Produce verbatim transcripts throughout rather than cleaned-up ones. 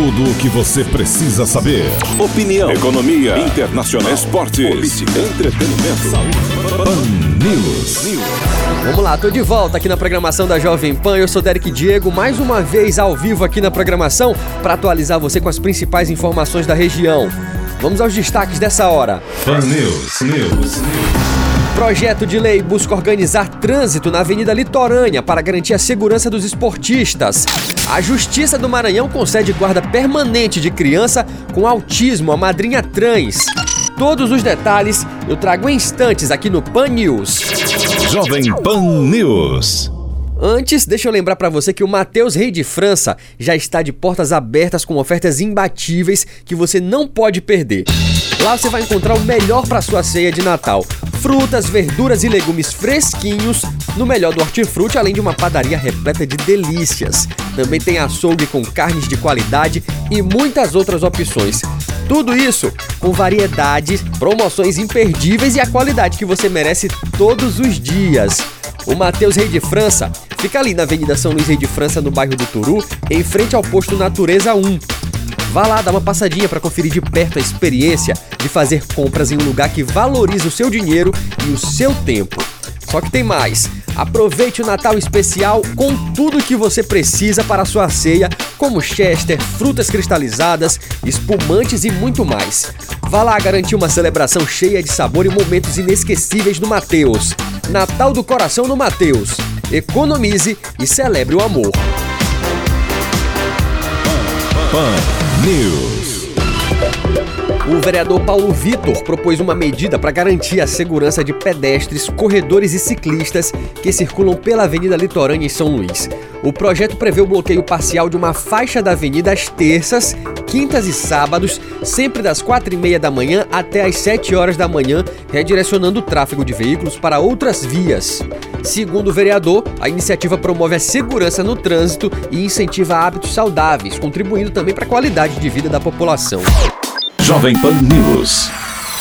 Tudo o que você precisa saber. Opinião, economia, internacional, esportes, política, entretenimento, saúde. Pan News. Vamos lá, tô de volta aqui na programação da Jovem Pan. Eu sou Derek Diego, mais uma vez ao vivo aqui na programação para atualizar você com as principais informações da região. Vamos aos destaques dessa hora. Pan News. News. Projeto de lei busca organizar trânsito na Avenida Litorânea para garantir a segurança dos esportistas. A Justiça do Maranhão concede guarda permanente de criança com autismo à madrinha trans. Todos os detalhes eu trago em instantes aqui no Pan News. Jovem Pan News. Antes, deixa eu lembrar para você que o Mateus Rei de França já está de portas abertas com ofertas imbatíveis que você não pode perder. Lá você vai encontrar o melhor para sua ceia de Natal. Frutas, verduras e legumes fresquinhos no melhor do hortifruti, além de uma padaria repleta de delícias. Também tem açougue com carnes de qualidade e muitas outras opções. Tudo isso com variedades, promoções imperdíveis e a qualidade que você merece todos os dias. O Mateus Rei de França fica ali na Avenida São Luís Rei de França, no bairro do Turu, em frente ao posto Natureza um. Vá lá dar uma passadinha para conferir de perto a experiência de fazer compras em um lugar que valoriza o seu dinheiro e o seu tempo. Só que tem mais. Aproveite o Natal especial com tudo que você precisa para a sua ceia, como Chester, frutas cristalizadas, espumantes e muito mais. Vá lá garantir uma celebração cheia de sabor e momentos inesquecíveis no Mateus. Natal do coração no Mateus. Economize e celebre o amor. Pan News. O vereador Paulo Vitor propôs uma medida para garantir a segurança de pedestres, corredores e ciclistas que circulam pela Avenida Litorânea em São Luís. O projeto prevê o bloqueio parcial de uma faixa da avenida às terças, quintas e sábados, sempre das quatro e meia da manhã até às sete horas da manhã, redirecionando o tráfego de veículos para outras vias. Segundo o vereador, a iniciativa promove a segurança no trânsito e incentiva hábitos saudáveis, contribuindo também para a qualidade de vida da população. Jovem Pan News.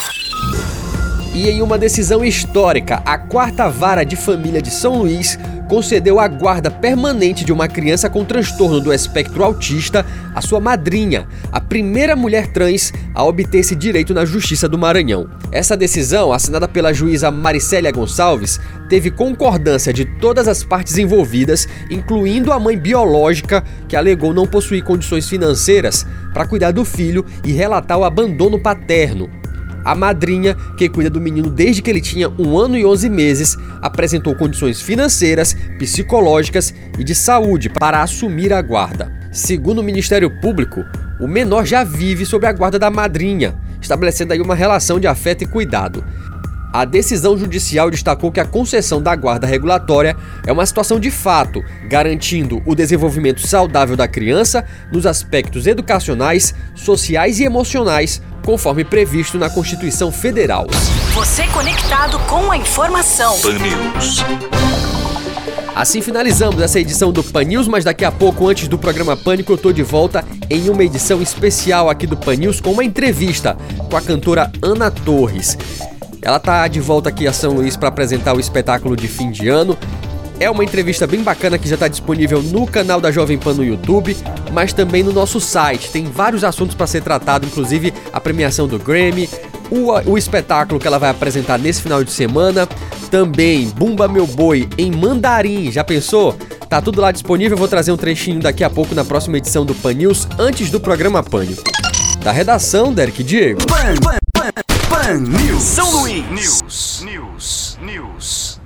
E em uma decisão histórica, a quarta Vara de Família de São Luís concedeu a guarda permanente de uma criança com transtorno do espectro autista à sua madrinha, a primeira mulher trans a obter esse direito na Justiça do Maranhão. Essa decisão, assinada pela juíza Maricélia Gonçalves, teve concordância de todas as partes envolvidas, incluindo a mãe biológica, que alegou não possuir condições financeiras para cuidar do filho e relatar o abandono paterno. A madrinha, que cuida do menino desde que ele tinha um ano e onze meses, apresentou condições financeiras, psicológicas e de saúde para assumir a guarda. Segundo o Ministério Público, o menor já vive sob a guarda da madrinha, estabelecendo aí uma relação de afeto e cuidado. A decisão judicial destacou que a concessão da guarda regulatória é uma situação de fato, garantindo o desenvolvimento saudável da criança nos aspectos educacionais, sociais e emocionais, conforme previsto na Constituição Federal. Você conectado com a informação. Pan News. Assim finalizamos essa edição do Pan News, mas daqui a pouco, antes do programa Pânico, eu tô de volta em uma edição especial aqui do Pan News com uma entrevista com a cantora Ana Torres. Ela tá de volta aqui a São Luís para apresentar o espetáculo de fim de ano. É uma entrevista bem bacana que já está disponível no canal da Jovem Pan no YouTube, mas também no nosso site. Tem vários assuntos para ser tratado, inclusive a premiação do Grammy, o, o espetáculo que ela vai apresentar nesse final de semana, também Bumba Meu Boi em Mandarim, já pensou? Tá tudo lá disponível, eu vou trazer um trechinho daqui a pouco na próxima edição do Pan News, antes do programa Pânico. Da redação, Derek Diego. Pan, Pan, Pan, Pan News. São Luís. News. News. News.